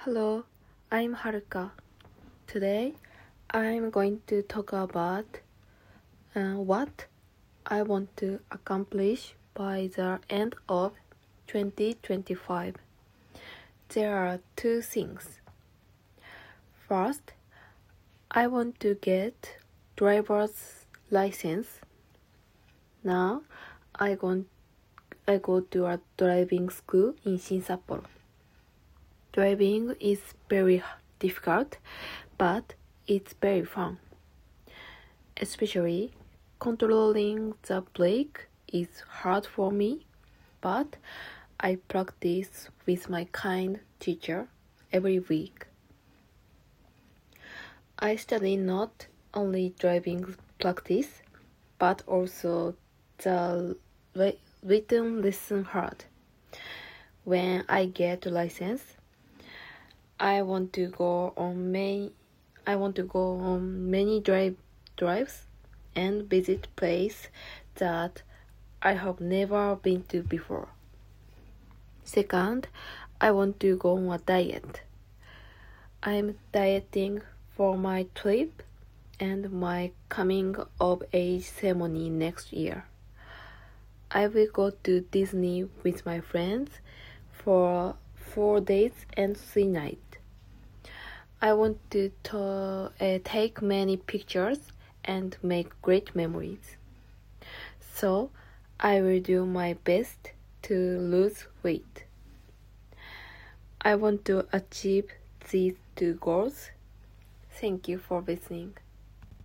Hello, I'm Haruka. Today, I'm going to talk about what I want to accomplish by the end of 2025. There are two things. First, I want to get driver's license. Now, I go to a driving school in Sapporo. Driving is very difficult, but it's very fun. Especially controlling the brake is hard for me, but I practice with my kind teacher every week. I study not only driving practice, but also the written lesson hard. When I get a license, I want to go on many drives and visit places that I have never been to before. Second, I want to go on a diet. I'm dieting for my trip and my coming of age ceremony next year. I will go to Disney with my friends for 4 days and 3 nights. I want to take many pictures and make great memories. So I will do my best to lose weight. I want to achieve these two goals. Thank you for listening.